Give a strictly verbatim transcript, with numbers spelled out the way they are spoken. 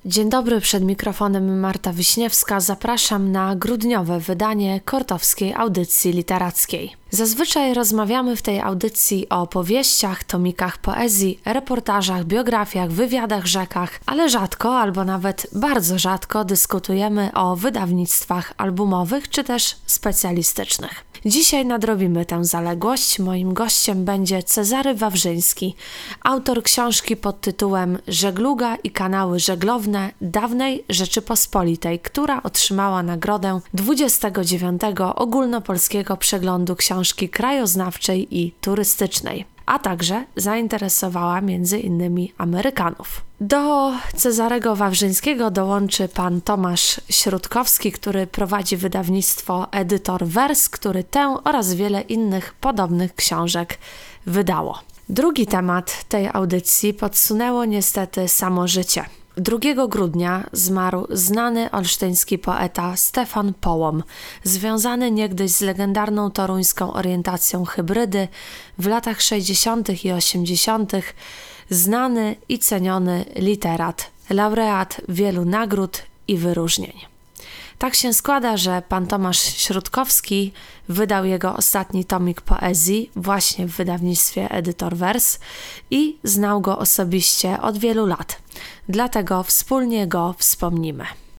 Dzień dobry, przed mikrofonem Marta Wiśniewska. Zapraszam na grudniowe wydanie Kortowskiej Audycji Literackiej. Zazwyczaj rozmawiamy w tej audycji o powieściach, tomikach poezji, reportażach, biografiach, wywiadach, rzekach, ale rzadko albo nawet bardzo rzadko dyskutujemy o wydawnictwach albumowych czy też specjalistycznych. Dzisiaj nadrobimy tę zaległość. Moim gościem będzie Cezary Wawrzyński, autor książki pod tytułem Żegluga i kanały żeglowne dawnej Rzeczypospolitej, która otrzymała nagrodę dwudziestego dziewiątego Ogólnopolskiego Przeglądu Książki Krajoznawczej i Turystycznej, a także zainteresowała między innymi Amerykanów. Do Cezarego Wawrzyńskiego dołączy pan Tomasz Śródkowski, który prowadzi wydawnictwo Edytor Wers, który tę oraz wiele innych podobnych książek wydało. Drugi temat tej audycji podsunęło niestety samo życie. drugiego grudnia zmarł znany olsztyński poeta Stefan Połom, związany niegdyś z legendarną toruńską orientacją hybrydy, w latach sześćdziesiątych i osiemdziesiątych znany i ceniony literat, laureat wielu nagród i wyróżnień. Tak się składa, że pan Tomasz Śródkowski wydał jego ostatni tomik poezji właśnie w wydawnictwie Edytor Wers i znał go osobiście od wielu lat. Dlatego wspólnie go wspomnimy.